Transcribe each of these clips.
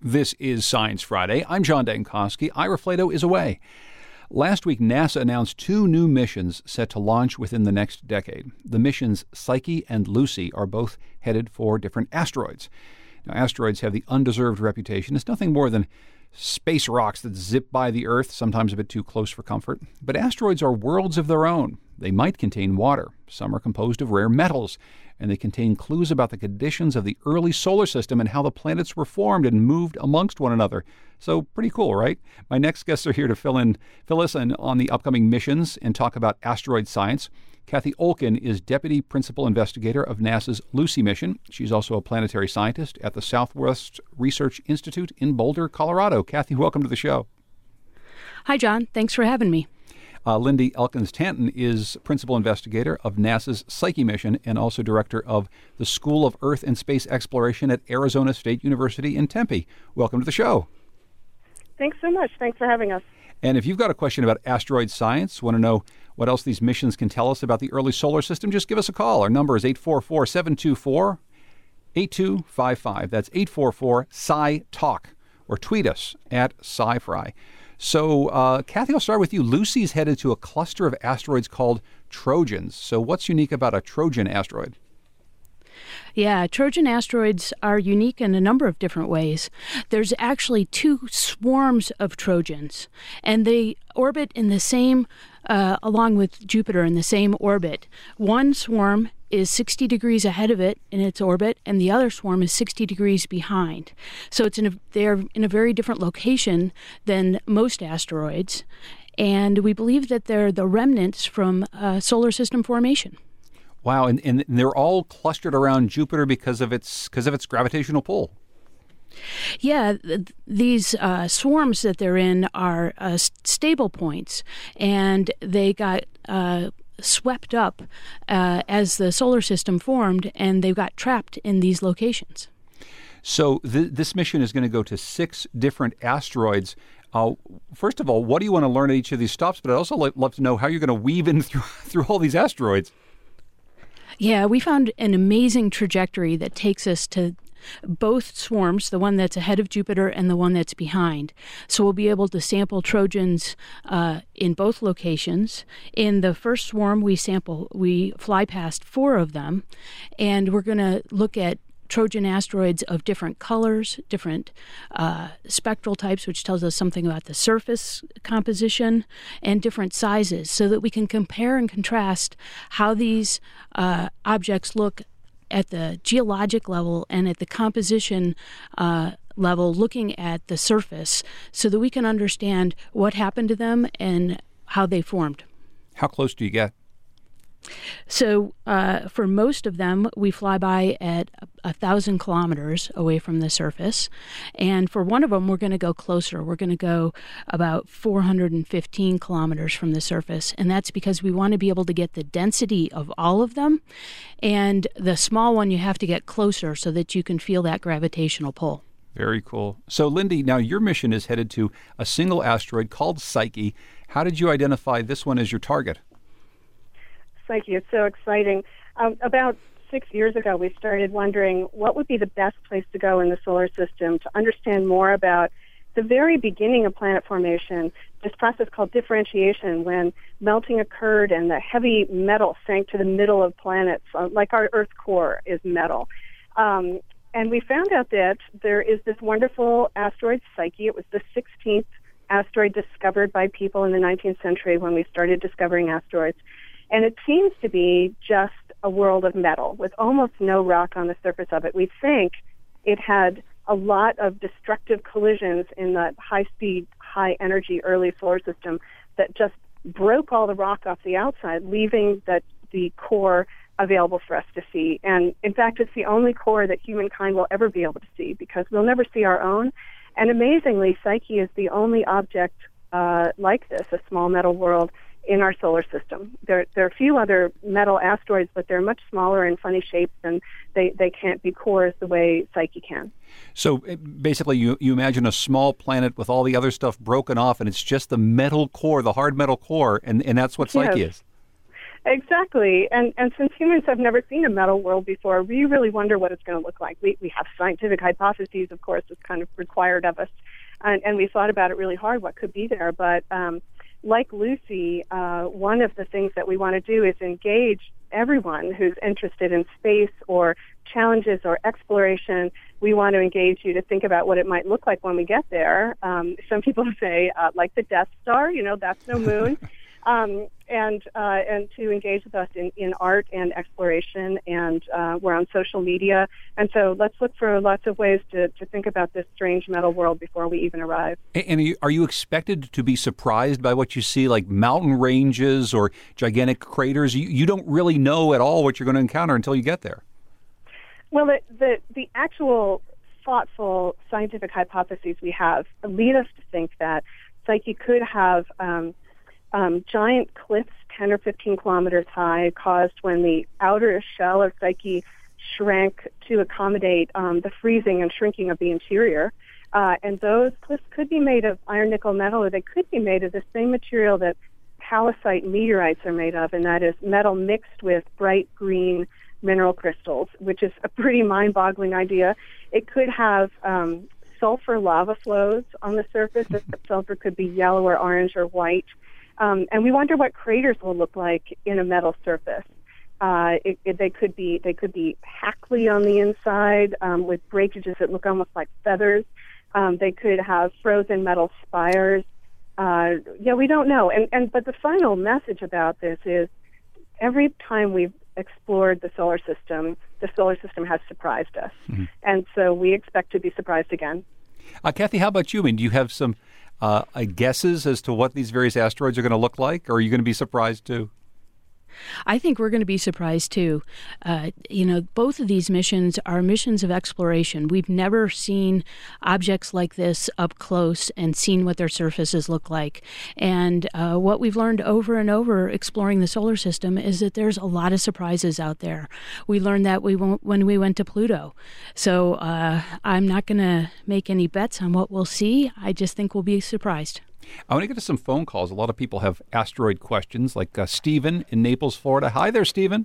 This is Science Friday. I'm John Dankosky. Ira Flato is away. Last week, NASA announced two new missions set to launch within the next decade. The missions Psyche and Lucy are both headed for different asteroids. Now, asteroids have the undeserved reputation as nothing more than space rocks that zip by the Earth, sometimes a bit too close for comfort. But asteroids are worlds of their own. They might contain water. Some are composed of rare metals, and they contain clues about the conditions of the early solar system and how the planets were formed and moved amongst one another. So pretty cool, right? My next guests are here to fill us in on the upcoming missions and talk about asteroid science. Kathy Olken is Deputy Principal Investigator of NASA's Lucy mission. She's also a planetary scientist at the Southwest Research Institute in Boulder, Colorado. Kathy, welcome to the show. Hi, John. Thanks for having me. Lindy Elkins-Tanton is Principal Investigator of NASA's Psyche mission and also Director of the School of Earth and Space Exploration at Arizona State University in Tempe. Welcome to the show. Thanks so much. Thanks for having us. And if you've got a question about asteroid science, want to know what else these missions can tell us about the early solar system, just give us a call. Our number is 844-724-8255. That's 844-SciTalk. Or tweet us at SciFri. So, Kathy, I'll start with you. Lucy's headed to a cluster of asteroids called Trojans. So what's unique about a Trojan asteroid? Yeah, Trojan asteroids are unique in a number of different ways. There's actually two swarms of Trojans, and they orbit in the same, along with Jupiter, in the same orbit. One swarm is 60 degrees ahead of it in its orbit, and the other swarm is 60 degrees behind. So they're in a very different location than most asteroids, and we believe that they're the remnants from solar system formation. Wow, and they're all clustered around Jupiter because of its gravitational pull. Yeah, these swarms that they're in are stable points, and they got swept up as the solar system formed, and they got trapped in these locations. So this mission is going to go to 6 different asteroids. First of all, what do you want to learn at each of these stops? But I'd also love to know how you're going to weave in through all these asteroids. Yeah, we found an amazing trajectory that takes us to both swarms, the one that's ahead of Jupiter and the one that's behind. So we'll be able to sample Trojans in both locations. In the first swarm, we fly past 4 of them, and we're going to look at Trojan asteroids of different colors, different spectral types, which tells us something about the surface composition, and different sizes, so that we can compare and contrast how these objects look at the geologic level and at the composition level, looking at the surface, so that we can understand what happened to them and how they formed. How close do you get? So for most of them, we fly by at 1,000 kilometers away from the surface. And for one of them, we're going to go closer. We're going to go about 415 kilometers from the surface. And that's because we want to be able to get the density of all of them. And the small one, you have to get closer so that you can feel that gravitational pull. Very cool. So, Lindy, now your mission is headed to a single asteroid called Psyche. How did you identify this one as your target? Psyche is so exciting. About 6 years ago, we started wondering what would be the best place to go in the solar system to understand more about the very beginning of planet formation, this process called differentiation, when melting occurred and the heavy metal sank to the middle of planets, like our Earth's core is metal. And we found out that there is this wonderful asteroid, Psyche. It was the 16th asteroid discovered by people in the 19th century when we started discovering asteroids. And it seems to be just a world of metal with almost no rock on the surface of it. We think it had a lot of destructive collisions in the high-speed, high-energy early solar system that just broke all the rock off the outside, leaving the core available for us to see. And in fact, it's the only core that humankind will ever be able to see, because we'll never see our own. And amazingly, Psyche is the only object like this, a small metal world, in our solar system. There are a few other metal asteroids, but they're much smaller and funny shapes, and they can't be cores the way Psyche can. So basically, you imagine a small planet with all the other stuff broken off, and it's just the metal core, the hard metal core, and that's what Psyche is. Exactly. And since humans have never seen a metal world before, we really wonder what it's going to look like. We have scientific hypotheses, of course, it's kind of required of us. And we thought about it really hard, what could be there. But like Lucy, one of the things that we want to do is engage everyone who's interested in space or challenges or exploration. We want to engage you to think about what it might look like when we get there. Some people say, like the Death Star, that's no moon. And to engage with us in art and exploration, and we're on social media. And so let's look for lots of ways to think about this strange metal world before we even arrive. And are you expected to be surprised by what you see, like mountain ranges or gigantic craters? You don't really know at all what you're going to encounter until you get there. Well, the actual thoughtful scientific hypotheses we have lead us to think that Psyche could have giant cliffs 10 or 15 kilometers high caused when the outer shell of Psyche shrank to accommodate the freezing and shrinking of the interior. And those cliffs could be made of iron, nickel, metal, or they could be made of the same material that calcite meteorites are made of, and that is metal mixed with bright green mineral crystals, which is a pretty mind-boggling idea. It could have sulfur lava flows on the surface. That sulfur could be yellow or orange or white. And we wonder what craters will look like in a metal surface. They could be hackly on the inside with breakages that look almost like feathers. They could have frozen metal spires. We don't know. But the final message about this is every time we've explored the solar system has surprised us. Mm-hmm. And so we expect to be surprised again. Kathy, how about you? I mean, do you have some guesses as to what these various asteroids are going to look like, or are you going to be surprised too? I think we're going to be surprised too. Both of these missions are missions of exploration. We've never seen objects like this up close and seen what their surfaces look like. And what we've learned over and over exploring the solar system is that there's a lot of surprises out there. We learned that when we went to Pluto. So I'm not going to make any bets on what we'll see. I just think we'll be surprised. I want to get to some phone calls. A lot of people have asteroid questions, like Stephen in Naples, Florida. Hi there, Stephen.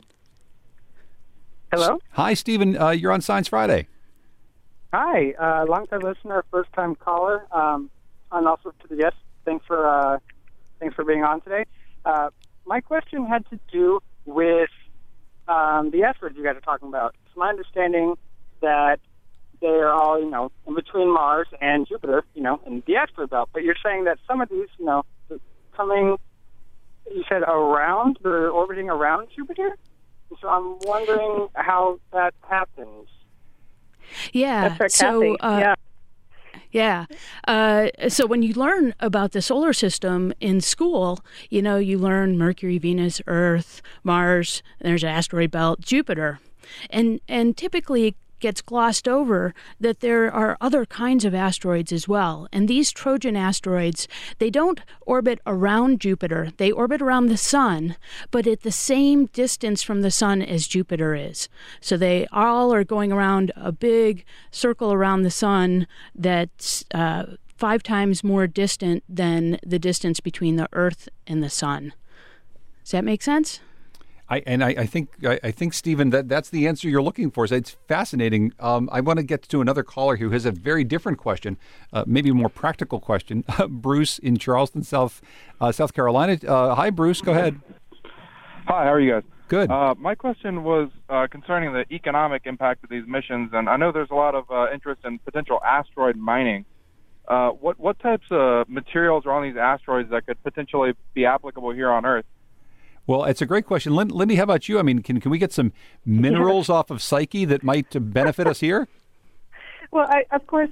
Hello? Hi, Stephen. You're on Science Friday. Hi. Long-time listener, first-time caller. And also to the guest, thanks for being on today. My question had to do with the asteroids you guys are talking about. It's my understanding that they are all, in between Mars and Jupiter, in the asteroid belt. But you're saying that some of these, coming, you said around, they're orbiting around Jupiter? So I'm wondering how that happens. Yeah. That's for Kathy. Yeah. So when you learn about the solar system in school, you learn Mercury, Venus, Earth, Mars, and there's an asteroid belt, Jupiter. And typically gets glossed over that there are other kinds of asteroids as well. And these Trojan asteroids, they don't orbit around Jupiter. They orbit around the sun, but at the same distance from the sun as Jupiter is. So they all are going around a big circle around the sun that's 5 times more distant than the distance between the Earth and the sun. Does that make sense? I think, Stephen, that's the answer you're looking for. So it's fascinating. I want to get to another caller who has a very different question, maybe a more practical question. Bruce in Charleston, South Carolina. Hi, Bruce. Go ahead. Hi. How are you guys? Good. My question was concerning the economic impact of these missions, and I know there's a lot of interest in potential asteroid mining. What types of materials are on these asteroids that could potentially be applicable here on Earth? Well, it's a great question. Lindy, how about you? I mean, can we get some minerals off of Psyche that might benefit us here? Well, I'm going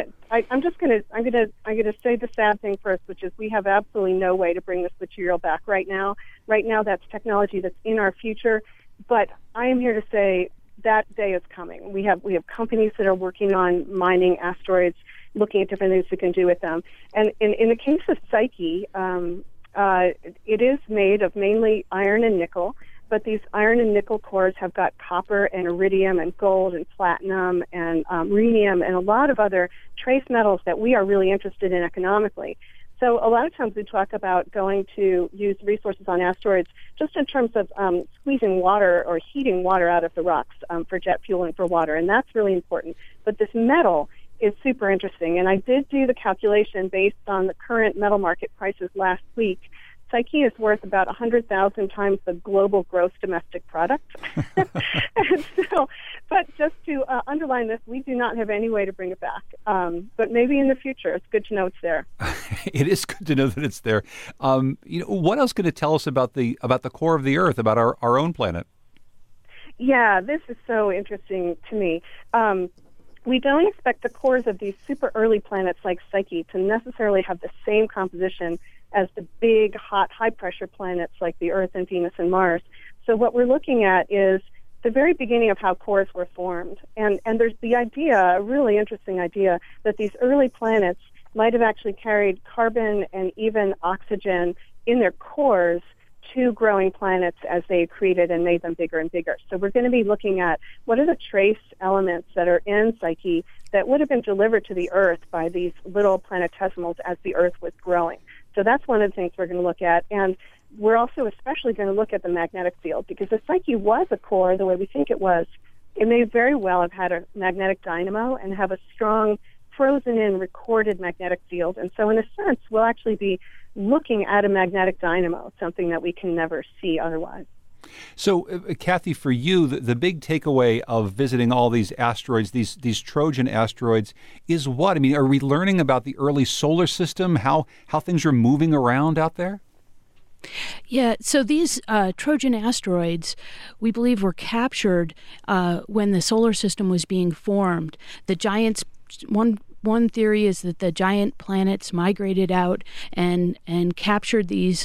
to say the sad thing first, which is we have absolutely no way to bring this material back right now. Right now, that's technology that's in our future. But I am here to say that day is coming. We have companies that are working on mining asteroids, looking at different things we can do with them. And in the case of Psyche, it is made of mainly iron and nickel, but these iron and nickel cores have got copper and iridium and gold and platinum and rhenium and a lot of other trace metals that we are really interested in economically. So a lot of times we talk about going to use resources on asteroids just in terms of squeezing water or heating water out of the rocks for jet fuel and for water, and that's really important. But this metal is super interesting, and I did do the calculation based on the current metal market prices last week. Psyche is worth about 100,000 times the global gross domestic product. And so, but just to underline this, we do not have any way to bring it back. But maybe in the future, it's good to know it's there. It is good to know that it's there. What else can it tell us about the core of the Earth, about our own planet? Yeah, this is so interesting to me. We don't expect the cores of these super early planets like Psyche to necessarily have the same composition as the big, hot, high-pressure planets like the Earth and Venus and Mars. So what we're looking at is the very beginning of how cores were formed. And there's the idea, a really interesting idea, that these early planets might have actually carried carbon and even oxygen in their cores to growing planets as they created and made them bigger and bigger. So we're going to be looking at what are the trace elements that are in Psyche that would have been delivered to the Earth by these little planetesimals as the Earth was growing. So that's one of the things we're going to look at. And we're also especially going to look at the magnetic field, because if Psyche was a core the way we think it was, it may very well have had a magnetic dynamo and have a strong frozen-in recorded magnetic field. And so in a sense, we'll actually be looking at a magnetic dynamo, something that we can never see otherwise. So, Kathy, for you, the big takeaway of visiting all these asteroids, these Trojan asteroids, is what? I mean, are we learning about the early solar system, how things are moving around out there? Yeah, so these Trojan asteroids, we believe, were captured when the solar system was being formed. The giants, one theory is that the giant planets migrated out and captured these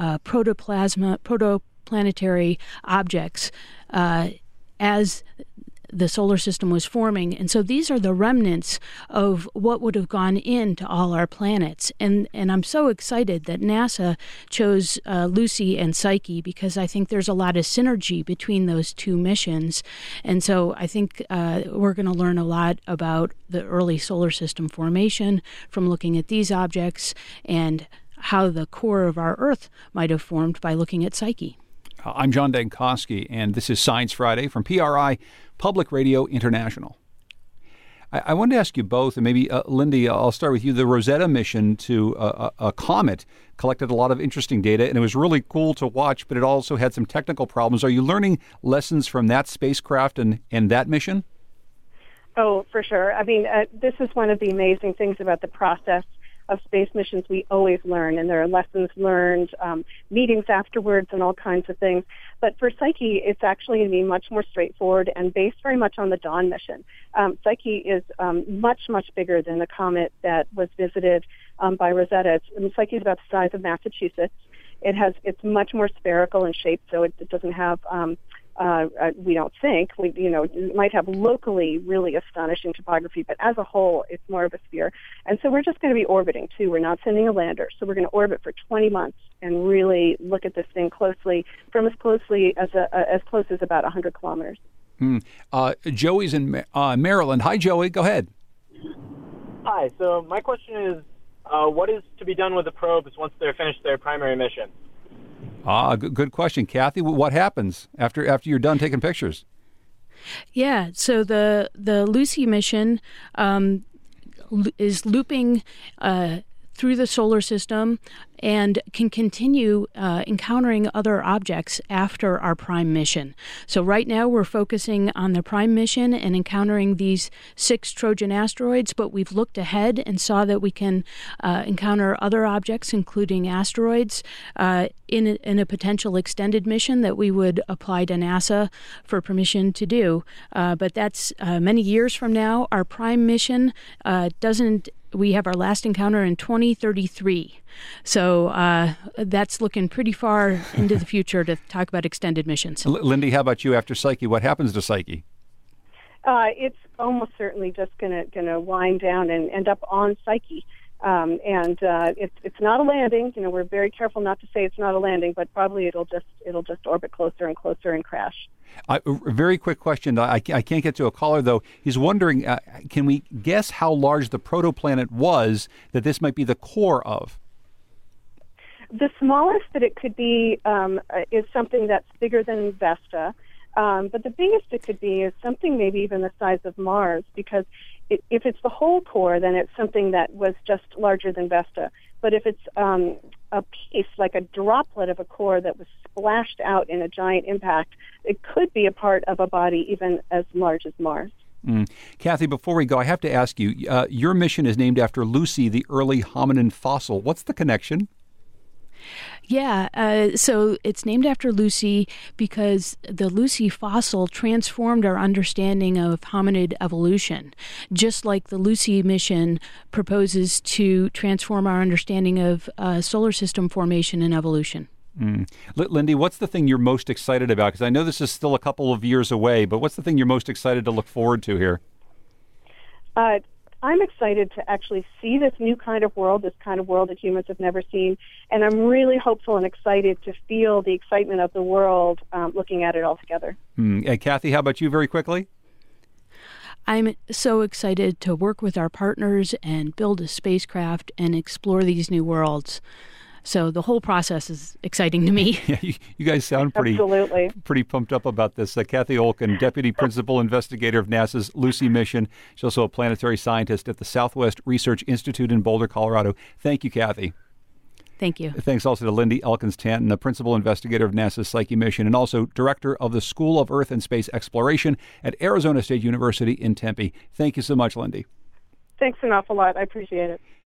protoplanetary objects as the solar system was forming. And so these are the remnants of what would have gone into all our planets. And I'm so excited that NASA chose Lucy and Psyche, because I think there's a lot of synergy between those two missions. And so I think we're going to learn a lot about the early solar system formation from looking at these objects, and how the core of our Earth might have formed by looking at Psyche. I'm John Dankosky, and this is Science Friday from PRI, Public Radio International. I wanted to ask you both, and maybe, Lindy, I'll start with you. The Rosetta mission to a comet collected a lot of interesting data, and it was really cool to watch, but it also had some technical problems. Are you learning lessons from that spacecraft and that mission? Oh, for sure. I mean, this is one of the amazing things about the process of space missions. We always learn, and there are lessons learned, meetings afterwards, and all kinds of things. But for Psyche, it's actually going to be much more straightforward and based very much on the Dawn mission. Psyche is much, much bigger than the comet that was visited by Rosetta. Psyche is about the size of Massachusetts. It's much more spherical in shape, so it doesn't have we don't think. It might have locally really astonishing topography, but as a whole, it's more of a sphere. And so we're just going to be orbiting, too. We're not sending a lander. So we're going to orbit for 20 months and really look at this thing closely, from as close as about 100 kilometers. Joey's in Maryland. Hi, Joey. Go ahead. Hi. So my question is, what is to be done with the probes once they're finished their primary mission? Good question. Kathy, what happens after you're done taking pictures? Yeah, so the Lucy mission is looping through the solar system and can continue encountering other objects after our prime mission. So right now we're focusing on the prime mission and encountering these 6 Trojan asteroids, but we've looked ahead and saw that we can encounter other objects, including asteroids, in a potential extended mission that we would apply to NASA for permission to do. But that's many years from now. Our prime mission we have our last encounter in 2033. So that's looking pretty far into the future to talk about extended missions. Lindy, how about you after Psyche? What happens to Psyche? It's almost certainly just going to wind down and end up on Psyche. It's not a landing. We're very careful not to say it's not a landing, but probably it'll just orbit closer and closer and crash. A very quick question. I can't get to a caller, though. He's wondering, can we guess how large the protoplanet was that this might be the core of? The smallest that it could be is something that's bigger than Vesta. But the biggest it could be is something maybe even the size of Mars, because if it's the whole core, then it's something that was just larger than Vesta. But if it's a piece, like a droplet of a core that was splashed out in a giant impact, it could be a part of a body even as large as Mars. Kathy, before we go, I have to ask you, your mission is named after Lucy, the early hominin fossil. What's the connection? Yeah, so it's named after Lucy because the Lucy fossil transformed our understanding of hominid evolution, just like the Lucy mission proposes to transform our understanding of solar system formation and evolution. Lindy, what's the thing you're most excited about? Because I know this is still a couple of years away, but what's the thing you're most excited to look forward to here? I'm excited to actually see this new kind of world, this kind of world that humans have never seen, and I'm really hopeful and excited to feel the excitement of the world looking at it all together. Kathy, how about you very quickly? I'm so excited to work with our partners and build a spacecraft and explore these new worlds. So the whole process is exciting to me. Yeah, you guys sound pretty pumped up about this. Kathy Olken, Deputy Principal Investigator of NASA's Lucy mission. She's also a planetary scientist at the Southwest Research Institute in Boulder, Colorado. Thank you, Kathy. Thank you. Thanks also to Lindy Elkins-Tanton, the Principal Investigator of NASA's Psyche mission and also Director of the School of Earth and Space Exploration at Arizona State University in Tempe. Thank you so much, Lindy. Thanks an awful lot. I appreciate it.